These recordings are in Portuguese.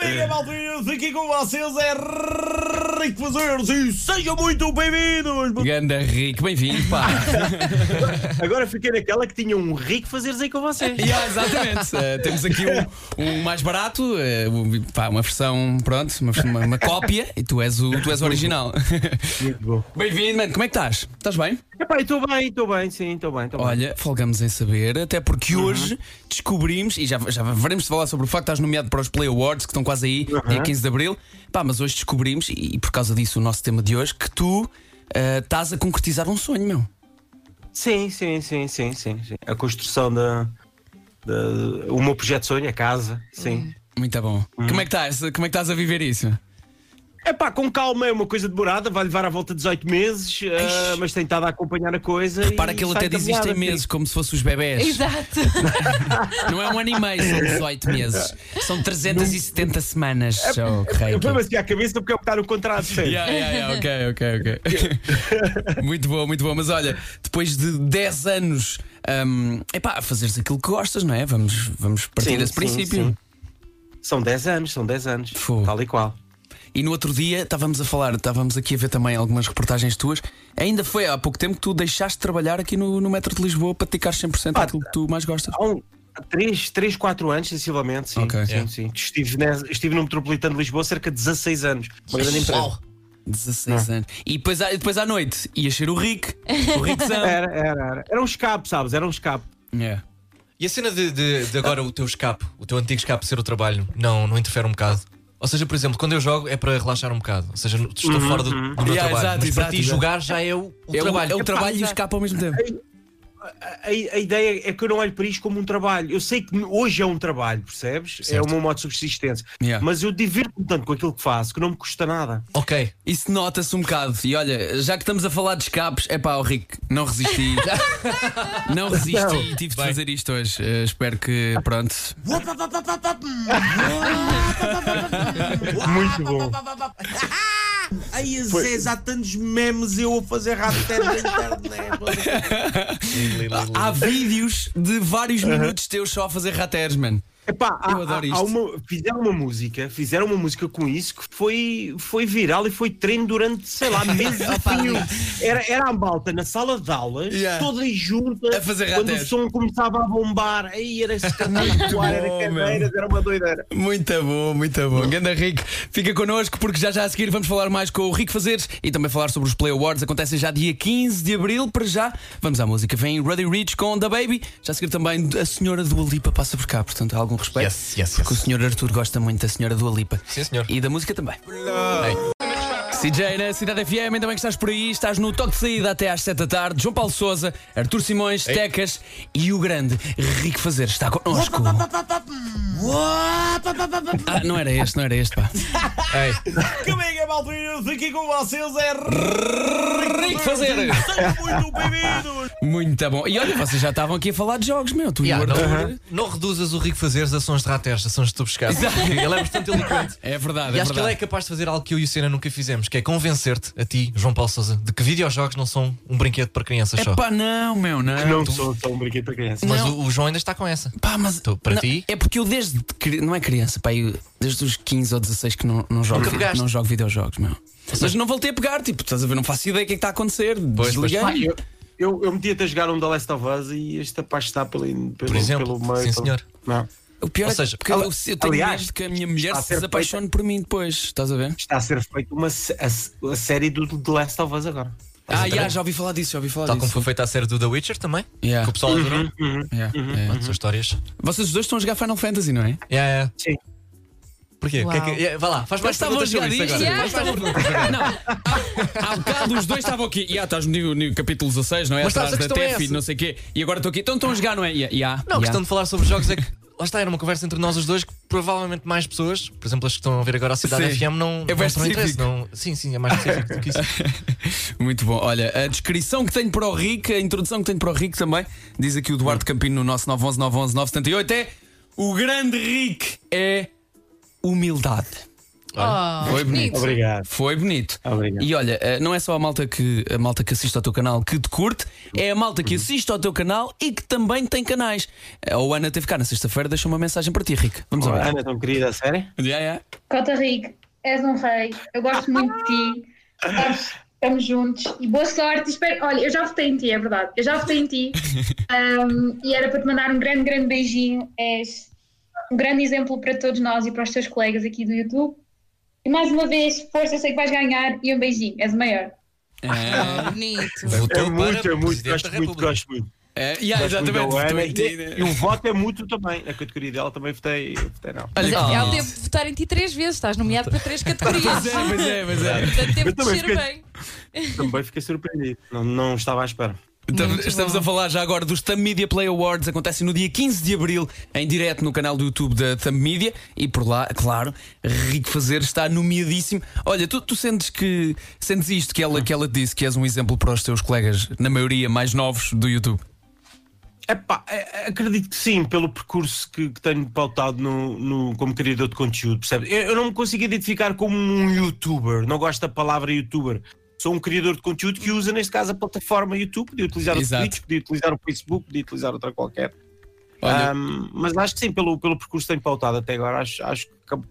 Como é que é, maltinhos? Aqui com vocês é Rico Fazeres e sejam muito bem-vindos! Ganda Rico, bem-vindo, pá. Agora fiquei naquela que tinha um Rico Fazeres aí com vocês. Exatamente. Temos aqui um mais barato, pá, uma versão, pronto, uma cópia, e tu és o original. Muito bom. Bem-vindo, mano. Como é que estás? Estás bem? Epá, estou bem, sim, estou bem. Olha, folgamos em saber, até porque hoje descobrimos, e já veremos falar sobre o facto que estás nomeado para os Play Awards, que estão quase aí, dia 15 de Abril. Pá, mas hoje descobrimos, e por causa disso o nosso tema de hoje, que tu estás a concretizar um sonho, meu. Sim. A construção o meu projeto de sonho, a casa, sim. Muito bom. Como é que estás a viver isso? Epá, com calma, é uma coisa demorada, vai levar à volta de 18 meses, mas tem estado a acompanhar a coisa. Repara que ele até diz isto em meses, como se fossem os bebés. Exato. Não é um ano e meio, são 18 meses. São 370 semanas. Foi-me assim à cabeça porque é o que está no contrato. Ok. Muito bom. Mas olha, depois de 10 anos a fazeres aquilo que gostas, não é? Vamos partir desse princípio. Sim. São 10 anos, Fogo. Tal e qual. E no outro dia estávamos aqui a ver também algumas reportagens tuas. Ainda foi há pouco tempo que tu deixaste de trabalhar aqui no Metro de Lisboa para te dedicar 100% àquilo que tu mais gostas. Há 3, 4 anos, sensivelmente, sim. Ok. Sim. Estive no Metropolitano de Lisboa cerca de 16 anos. Uma grande empresa. 16 anos. E depois à noite ias ser o Rick. O Rickzão. Era um escape, sabes? Era um escape. Yeah. E a cena de agora o teu antigo escape ser o trabalho, não interfere um bocado? Ou seja, por exemplo, quando eu jogo é para relaxar um bocado. Ou seja, estou fora do meu trabalho. Exato, mas para ti jogar já é o trabalho. É o trabalho e o escape ao mesmo tempo. A ideia é que eu não olho para isto como um trabalho. Eu sei que hoje é um trabalho, percebes? Certo. É o meu modo de subsistência. Yeah. Mas eu divirto-me tanto com aquilo que faço que não me custa nada. Ok. Isso nota-se um bocado. E olha, já que estamos a falar de escapes, é pá, o Rick, não resisti. Não resisti e tive de fazer isto hoje. Espero que, pronto. Muito bom. Ai, Zé, há tantos memes eu a fazer rasteiro na internet. Há vídeos de vários minutos teus só a fazer rateres, mano. Epá, Eu adoro isto. Fizeram uma música com isso que foi viral e foi treino durante, sei lá, meses a fio. Era a malta na sala de aulas, toda junta, a fazer quando rateres. o som começava a bombar, aí era esse caminho, era cadeiras, era uma doideira. Muito bom. Ganda Rick, fica connosco porque já a seguir vamos falar mais com o Rico Fazeres e também falar sobre os Play Awards. Acontecem já dia 15 de Abril. Para já, vamos à música. Vem Roddy Ricch com The Baby. Já a seguir também a senhora Dua Lipa passa por cá, portanto há algum respeito. Yes. Porque o senhor Arthur gosta muito da senhora Dua Lipa. Sim, senhor. E da música também. CJ na Cidade FM, ainda bem que estás por aí. Estás no toque de saída até às 7 da tarde. João Paulo Sousa, Arthur Simões, Tecas e o grande Rico Fazeres está connosco. Não era este, pá. Como é que é, maltinhos? Aqui com vocês é Rico Fazeres. Sejam muito bem-vindos! Muito bom. E olha, vocês já estavam aqui a falar de jogos, meu. Tu e o Arthur. Não reduzas o Rico Fazeres a sons de rateres, a sons de tu buscar. Ele é bastante eloquente. É verdade, E acho que ele é capaz de fazer algo que eu e o Senna nunca fizemos, que é convencer-te, a ti, João Paulo Sousa, de que videojogos não são um brinquedo para crianças só. Pá, não, meu, não. Não sou um brinquedo para criança. Mas Não. o João ainda está com essa. Pá, mas Para não, ti? é porque eu não é criança, pá, desde os 15 ou 16 que não jogo, Nunca pegaste? não jogo videojogos, meu. Mas não voltei a pegar, tipo, estás a ver, não faço ideia o que é que está a acontecer. Desliguei. Eu metia-te a jogar um The Last of Us e este rapaz está pelo exemplo, meio. sim, senhor. Não. O pior Ou é seja, que eu tenho aliás, medo de que a minha mulher está a se ser desapaixone por mim depois, estás a ver? Está a ser feita a série do The Last of Us agora. Já ouvi falar disso, Tal como foi feita a série do The Witcher também, Yeah. que o pessoal adorou. Yeah. São histórias. Vocês os dois estão a jogar Final Fantasy, não é? Sim. Porquê? Uau. Vá lá, faz mais Estavam a perguntas jogar sobre isso disto. agora. Faz mais perguntas agora. Não, há bocado os dois estavam aqui. Estás no capítulo 16, não é? Mas sabes, Atrás a da questão é TEF e essa. não sei o quê. E agora estou aqui. Então estão a jogar, não é? Não, a questão de falar sobre jogos é que lá está, era uma conversa entre nós os dois que provavelmente mais pessoas, por exemplo, as que estão a ver agora a Cidade Sim. FM, não É bem terão interesse. específico. Sim, é mais específico do que isso. Muito bom. Olha, a descrição que tenho para o Rick, a introdução que tenho para o Rick também, diz aqui o Duarte Campino no nosso 911 911 978, é o grande Rick é humildade. Foi bonito. Obrigado. Foi bonito. Obrigado. E olha, não é só a malta que assiste ao teu canal que te curte, é a malta que assiste ao teu canal e que também tem canais. A Ana teve cá na sexta-feira, deixou uma mensagem para ti, Rick. Vamos ouvir. Ana, tão querida, a sério? Cota Rick, és um rei. Eu gosto muito de ti. Estamos juntos. E boa sorte. Espero... Olha, eu já votei em ti, é verdade. Eu já votei em ti. E era para te mandar um grande, grande beijinho. És um grande exemplo para todos nós e para os teus colegas aqui do YouTube. E mais uma vez, força, eu sei que vais ganhar. E um beijinho, és o maior. Bonito. Gosto muito. Exatamente. E o voto é mútuo também. Na categoria dela também votei não. Mas ela teve de votar em ti 3 vezes. Estás nomeado para 3 categorias. Mas é. Portanto, teve de descer bem. Também fiquei surpreendido. Não estava à espera. Estamos a falar já agora dos Thumb Media Play Awards. Acontecem no dia 15 de Abril, em direto no canal do YouTube da Thumb Media. E por lá, claro, Rick Fazer está nomeadíssimo. Olha, tu sentes isto que ela te disse, que és um exemplo para os teus colegas, na maioria mais novos do YouTube? Acredito que sim, pelo percurso que tenho pautado como criador de conteúdo, percebe? Eu não me consigo identificar como um youtuber, não gosto da palavra youtuber. Sou um criador de conteúdo que usa, neste caso, a plataforma YouTube. Podia utilizar o Twitch, podia utilizar o Facebook, podia utilizar outra qualquer. Mas acho que sim, pelo percurso que tenho pautado até agora, acho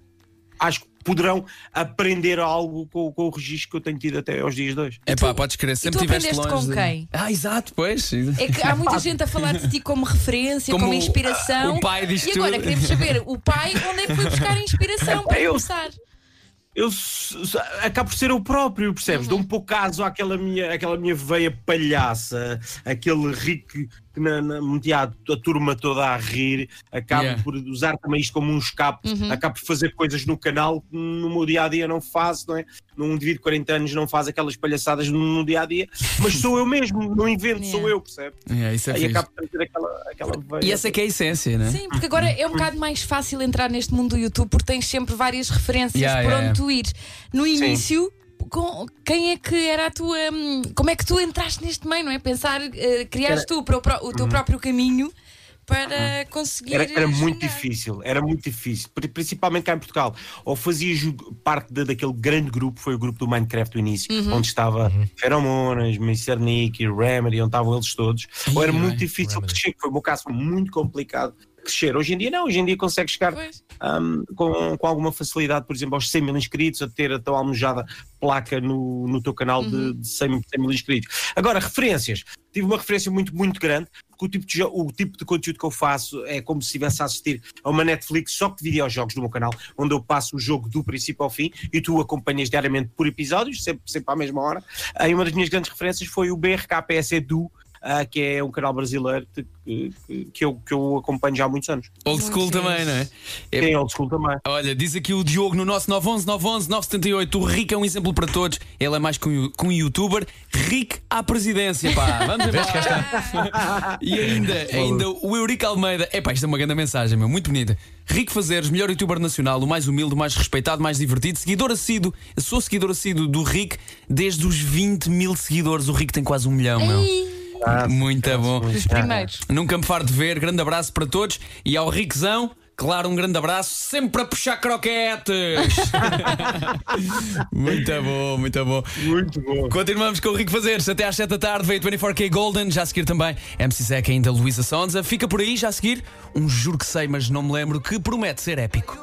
que poderão aprender algo com o registro que eu tenho tido até aos dias de hoje. Podes crer, sempre tu estiveste aprendeste longe. Com quem? Exato, pois. É que há muita gente a falar de ti como referência, como inspiração. O pai diz E agora queremos saber, o pai, onde é que foi buscar a inspiração para começar? Eu acabo por ser eu próprio, percebes? Dou um pouco caso àquela minha veia palhaça, aquele Rick que metia a turma toda a rir. Acabo por usar também isto como um escape. Acabo por fazer coisas no canal que no meu dia-a-dia não faço, não é? Num indivíduo de 40 anos não faz aquelas palhaçadas no dia-a-dia, mas sou eu mesmo, não invento, sou eu, percebe? Isso é Aí acabo por ter aquela veia. E essa é que é a essência, não é? Sim, porque agora é um bocado mais fácil entrar neste mundo do YouTube porque tens sempre várias referências por onde tu ires. No início, quem é que era a tua... Como é que tu entraste neste meio, não é? Pensar, criaste tu o teu próprio caminho para conseguir... Era muito difícil, principalmente cá em Portugal. Ou fazias parte daquele grande grupo, foi o grupo do Minecraft do início, onde estava Feromonas, Mr. Nick e Remedy, onde estavam eles todos. Ou era muito difícil crescer, que foi o meu caso, foi muito complicado crescer. Hoje em dia não, hoje em dia consegue chegar com alguma facilidade, por exemplo, aos 100 mil inscritos, a ter a tão almejada placa no teu canal de 100 mil inscritos. Agora, referências. Tive uma referência muito, muito grande, porque o tipo de conteúdo que eu faço é como se estivesse a assistir a uma Netflix só de videojogos do meu canal, onde eu passo o jogo do princípio ao fim e tu acompanhas diariamente por episódios, sempre à mesma hora. E uma das minhas grandes referências foi o BRKPS Edu, que é um canal brasileiro que eu acompanho já há muitos anos. Old school também, não é? Sim, old school também. Olha, diz aqui o Diogo no nosso 911-911-978. O Rick é um exemplo para todos. Ele é mais que um youtuber. Rick à presidência, pá. Vamos ver. Cá está. E ainda o Eurico Almeida. Isto é uma grande mensagem, meu. Muito bonita. Rick Fazeres, melhor youtuber nacional, o mais humilde, o mais respeitado, mais divertido. Sou seguidor assíduo do Rick desde os 20 mil seguidores. O Rick tem quase 1 milhão, meu. Muito bom. Dos primeiros. Nunca me farto de ver. Grande abraço para todos. E ao Rickzão, claro, um grande abraço. Sempre a puxar croquetes. Muito bom. Muito bom. Continuamos com o Rick Fazeres. Até às 7 da tarde veio 24K Golden. Já a seguir também MC Zeca e ainda Luísa Sonza. Fica por aí, já a seguir um Juro que Sei, mas não me lembro, que promete ser épico.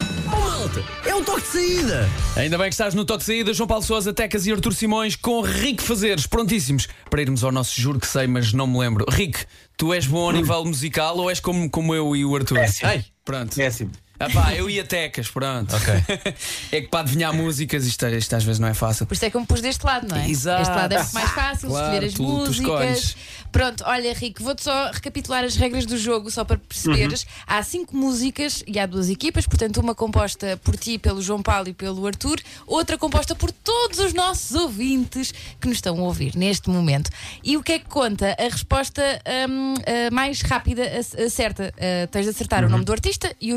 É um toque de saída. Ainda bem que estás no toque de saída. João Paulo Sousa, Tecas e Artur Simões com Rick Fazeres, prontíssimos para irmos ao nosso Juro que Sei, mas não me lembro. Rick, tu és bom a nível musical ou és como eu e o Artur? Pronto. Péssimo. Eu ia Tecas, pronto. Ok. É que para adivinhar músicas isto às vezes não é fácil. Por isso é que eu me pus deste lado, não é? Exato. Este lado é muito mais fácil, Claro, escolher as tu músicas. escolhes. Pronto, olha, Rico, vou-te só recapitular as regras do jogo, só para perceberes. Há 5 músicas e há 2 equipas, portanto, uma composta por ti, pelo João Paulo e pelo Artur, outra composta por todos os nossos ouvintes que nos estão a ouvir neste momento. E o que é que conta? A resposta mais rápida, certa. Tens de acertar o nome do artista e o nome da música.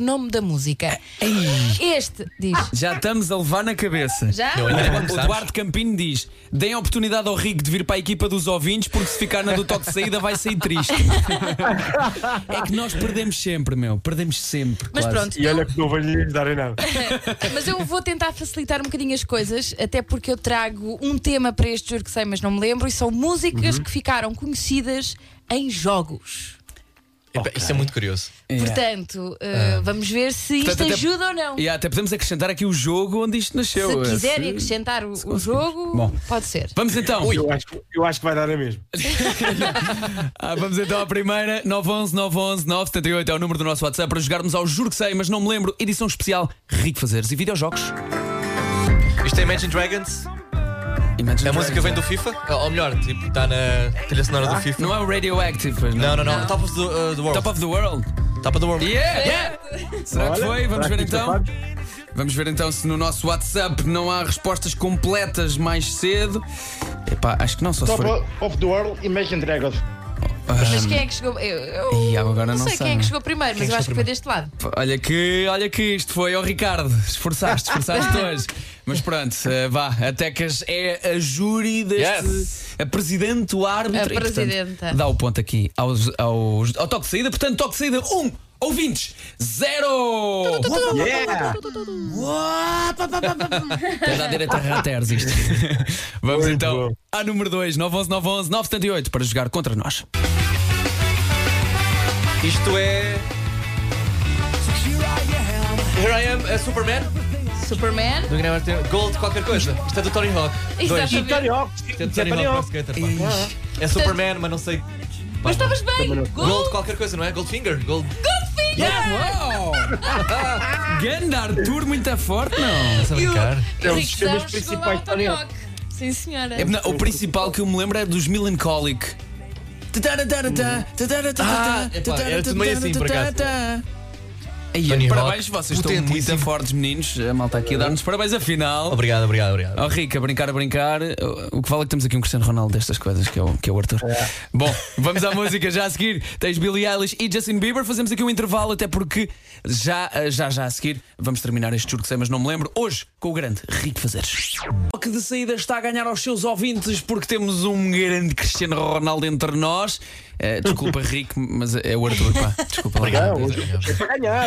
música. Este diz. Já estamos a levar na cabeça. Já? Eu ainda não O Duarte Campino diz: deem a oportunidade ao Rico de vir para a equipa dos ouvintes, porque se ficar na do toque de saída vai sair triste. É que nós perdemos sempre, meu. Perdemos sempre. Mas quase. pronto, E olha que não vou lhe dar em nada. mas eu vou tentar facilitar um bocadinho as coisas, até porque eu trago um tema para este Juro que Sei, mas não me lembro, e são músicas que ficaram conhecidas em jogos. Isso é muito curioso. Portanto, vamos ver se isto Portanto, até- ajuda ou não. E até podemos acrescentar aqui o jogo onde isto nasceu. Se quiserem Se- acrescentar o jogo, Bom. pode ser. Vamos então. Eu acho que vai dar a mesmo. Vamos então à primeira. 911 911 978 é o número do nosso WhatsApp para jogarmos ao Juro que Sei, mas não me lembro. Edição especial Rico Fazeres e videojogos. Isto é Imagine Dragons. A música vem do FIFA? Ou melhor, tipo, está na trilha sonora do FIFA. Não é o Radioactive, pois não? Não. Top of the World. Top of the World. Top of the World. Yeah! Será que foi? Vamos será ver que então. safados? Vamos ver então se no nosso WhatsApp não há respostas completas mais cedo. Epá, acho que não, só se Top for. of the World, Imagine Dragons. Mas quem é que chegou? Ih, agora não sei sei. quem é que chegou primeiro, mas eu acho que foi deste lado. Olha que isto foi ao Ricardo. Esforçaste hoje. Mas pronto, vá, até que é a júri deste. Yes. A presidente, o árbitro. A e, portanto, presidenta. dá o ponto aqui ao toque de saída. Portanto, toque de saída 1. Ouvintes, 0! Yeah! Estás à direita rateres isto. Vamos Muito então bom. à número 2, 911 911 978 para jogar contra nós. Isto é. Here I Am, a Superman. Superman. Do Guilherme Martins. Gold, qualquer coisa. Isto é do Tony Hawk. Exatamente. E Tony Hawk, Isto é do sim, Tony Tony Hawk, Hawk. Pro Skater, pá. É Superman, mas não sei. Mas estavas bem. Gold, qualquer coisa, não é? Goldfinger? Gold. Uau! Ganda Arthur, muito forte, não? Estás a brincar? É um Rico dos temas Santos chegou lá principais ao de Tony Tony Hawk. Hawk. Sim, senhora. O principal que eu me lembro é dos Melancholic. Era tudo meio assim, por acaso. Aí, Tony parabéns, Hawk, vocês estão muito potentíssimo. fortes, meninos. A malta aqui a dar-nos parabéns, afinal. Obrigado. Oh, Rico, a brincar. O que vale é que temos aqui um Cristiano Ronaldo destas coisas, que é o Arthur. Bom, vamos à música já a seguir. Tens Billie Eilish e Justin Bieber. Fazemos aqui um intervalo, até porque já a seguir vamos terminar este Juro que Sei, mas não me lembro. Hoje, com o grande Rico Fazeres. O que de saída está a ganhar aos seus ouvintes, porque temos um grande Cristiano Ronaldo entre nós. Desculpa, Rico, mas é o Arthur, pá. Desculpa lá. É para ganhar.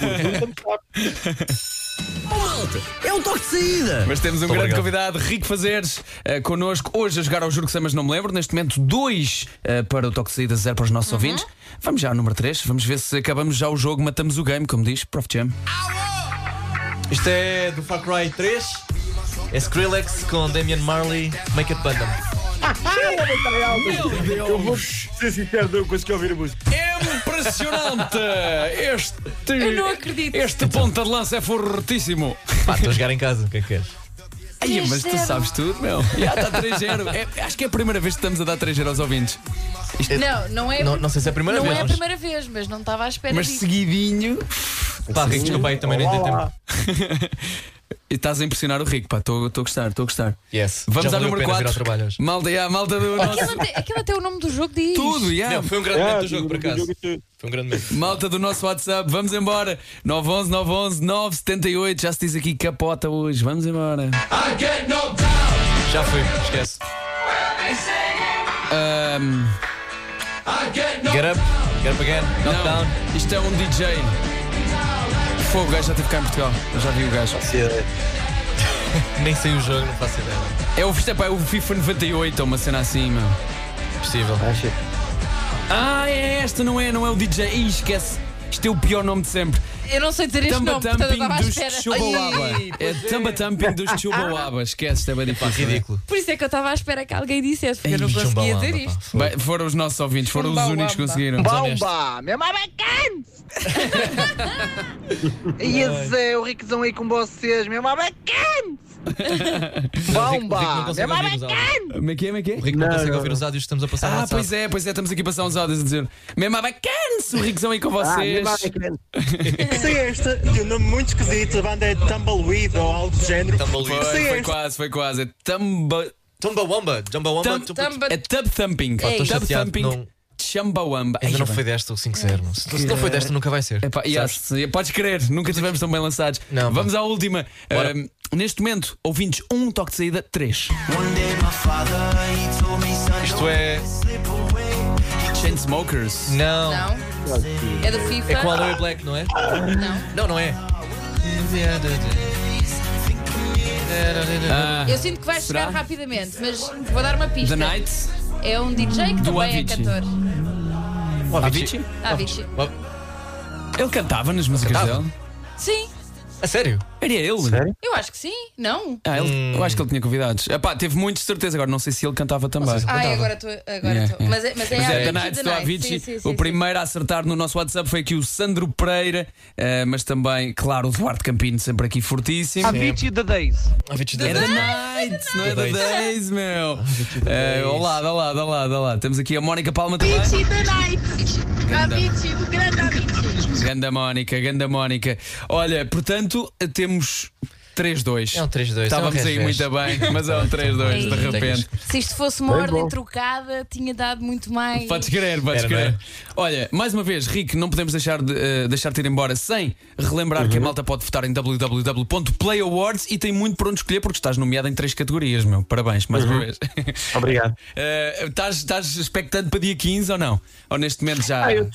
Oh, malta, é um toque de saída. Mas temos um Muito grande obrigado. convidado, Rico Fazeres, connosco hoje a jogar ao Juro que Sei, mas não me lembro. Neste momento, 2 para o toque de saída, 0 para os nossos ouvintes. Vamos já ao número 3. Vamos ver se acabamos já o jogo, matamos o game, como diz Prof. Jam. Isto é do Far Cry 3. É Skrillex com Damian Marley, Make It Bundle. Eu vou ser sincero, não consegui ouvir a música. Impressionante! Eu não acredito. Este ponta de lança é fortíssimo. Pá, estou a jogar em casa, o que é que queres? Ai, mas tu 3-0. sabes tudo, meu. Já está 3-0. Acho que é a primeira vez que estamos a dar 3-0 aos ouvintes. Não é. Não sei se é a primeira Não vez. é a mas- primeira vez, mas não estava à espera Mas disso. seguidinho. Pá, Rico, desculpa aí, também nem tem tempo. E estás a impressionar o Rico, pá. Estou a gostar. Yes. Vamos Já ao valeu número a pena vir 4. ao trabalho hoje. Malta do nosso. Aquele até o nome do jogo diz. Tudo, Não, foi um grande momento do jogo, por acaso. Foi um grande momento. Malta do nosso WhatsApp, vamos embora. 911 911 978. Já se diz aqui capota hoje. Vamos embora. Já fui, esquece. Get up again, knock down. Não, isto é um DJ. Fogo, o gajo já teve cá em Portugal. Eu já vi o gajo. Nem sei o jogo, não faço ideia. É o FIFA 98 ou uma cena assim, meu. Possível. É esta, não é o DJ. Ih, esquece. Isto é o pior nome de sempre. Eu não sei dizer este Tamba nome, portanto eu Tumping estava à dos espera. Chubauaba. Ai, É Tamba Tumping dos Chubauaba. Esquece, isto é bem Pá, difícil. ridículo. Por isso é que eu estava à espera que alguém dissesse, porque eu não Ei, conseguia Chumbawamba, dizer pá. isto. Bem, foram os nossos ouvintes, foram os Chumbawamba. únicos que conseguiram. Bomba! Meu nome é Kant! E esse é o Riquezão aí com vocês, meu nome é Kant! Bomba! Meu nome é Kant! Como é que é? O Rico não consegue ouvir os áudios que estamos a passar no WhatsApp. Pois é, estamos aqui a passar uns áudios a dizer mesmo bacana, o Ricozão aí com vocês. Sei esta, de um nome muito esquisito, a banda é Tumbleweed ou algo do género. Foi quase. É Tumbawamba. é Tub Thumping. Ei. Estou Tub chateado. Thumping. Não. Chumbawamba. Ainda não foi desta o 5-0. Se não foi desta, nunca vai ser. Epá, podes crer, nunca tivemos tão bem lançados. Não, vamos à última. Neste momento, ouvintes, um toque de saída, 3. Isto é. Chainsmokers. Não. É do FIFA. É com a Aloe Black, não é? Não é. Eu sinto que vais chegar rapidamente, mas vou dar uma pista. The Night. É um DJ que Do também Avicii. é cantor. Avicii? Avicii. Ele cantava nas músicas dele? Sim, A sério? Era ele? Sério? eu acho que sim. Não? Eu acho que ele tinha convidados. Epá, teve muitos, de certeza. Agora não sei se ele cantava também. Agora estou. Mas é Mas é The Night do Avicii. O primeiro a acertar no nosso WhatsApp foi aqui o Sandro Pereira, mas também, claro, o Duarte Campino, sempre aqui fortíssimo. Avicii The Days. É The Night, não é The Days, meu. Dá lá. Temos aqui a Mónica Palma também. Avicii The Night. Avicii, o grande Avicii. Ganda Mónica. Olha, portanto, temos 3-2. É um 3-2. Estávamos aí muito bem, mas é um 3-2 de repente. Se isto fosse uma ordem trocada, tinha dado muito mais. Podes crer. Olha, mais uma vez, Rick, não podemos deixar de te ir embora sem relembrar que a malta pode votar em www.playawards e tem muito por onde escolher porque estás nomeado em 3 categorias, meu. Parabéns, mais uma vez. Obrigado. Estás expectante para dia 15 ou não? Ou neste momento já? Eu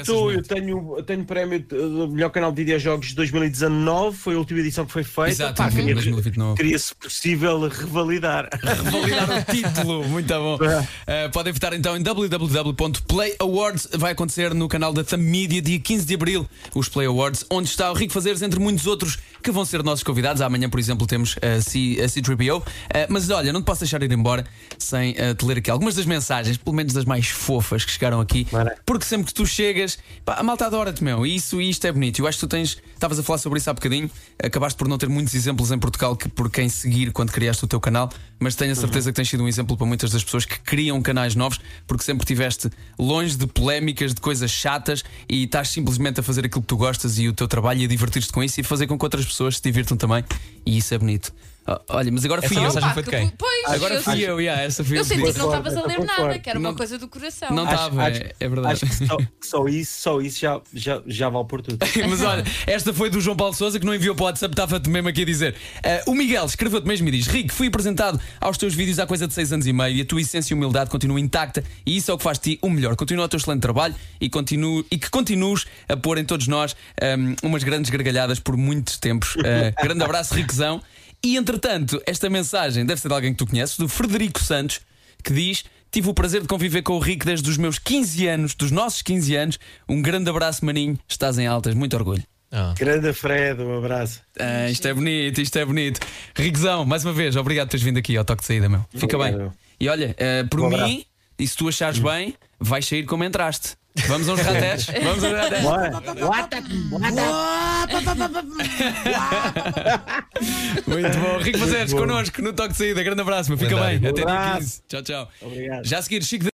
tenho prémio do melhor canal de videojogos de 2019, foi a última edição que foi feita. Exato, 2029. Queria, se possível, revalidar o título, muito bom. Podem votar então em www.playawards. Vai acontecer no canal da Thumb Media dia 15 de Abril. Os Play Awards, onde está o Rico Fazeres, entre muitos outros que vão ser nossos convidados. Amanhã, por exemplo, temos a C3PO. Mas olha, não te posso deixar ir embora sem te ler aqui algumas das mensagens, pelo menos das mais fofas que chegaram aqui. Porque sempre que tu chegas, a malta adora-te, meu. E isto é bonito. Eu acho que tu estavas a falar sobre isso há bocadinho. Acabaste por não ter muitos exemplos em Portugal por quem seguir quando criaste o teu canal, mas tenho a certeza que tens sido um exemplo para muitas das pessoas que criam canais novos, porque sempre estiveste longe de polémicas, de coisas chatas, e estás simplesmente a fazer aquilo que tu gostas e o teu trabalho, e a divertir-te com isso e fazer com que outras pessoas se divirtam também, e isso é bonito. Olha, mas agora fui eu. Essa mensagem foi de quem? Agora fui eu, essa fui eu senti que não Concordo, estavas a ler concordo. nada, que era uma coisa do coração. Não estava, é verdade. Acho que só isso já vale por tudo. Mas olha, esta foi do João Paulo Sousa, que não enviou para o WhatsApp, estava-te mesmo aqui a dizer. O Miguel escreveu-te mesmo e diz: Rico, fui apresentado aos teus vídeos há coisa de 6 anos e meio e a tua essência e humildade continua intacta, e isso é o que faz de ti o melhor. Continua o teu excelente trabalho e que continues a pôr em todos nós umas grandes gargalhadas por muitos tempos. Grande abraço, Riquezão. E entretanto, esta mensagem deve ser de alguém que tu conheces, do Frederico Santos, que diz: tive o prazer de conviver com o Rico desde os meus 15 anos, dos nossos 15 anos. Um grande abraço, maninho, estás em altas, muito orgulho. Grande Fred, um abraço. Isto é bonito. Riquezão, mais uma vez, obrigado por teres vindo aqui ao toque de saída, meu. Fica bem. E olha, por mim, e se tu achares bem, vais sair como entraste. Vamos a uns ratés? Muito bom. Rico Fazeres connosco no toque de saída. Grande abraço, meu. Fica bem. Até dia 15. Tchau. Obrigado. Já a seguir, Chico.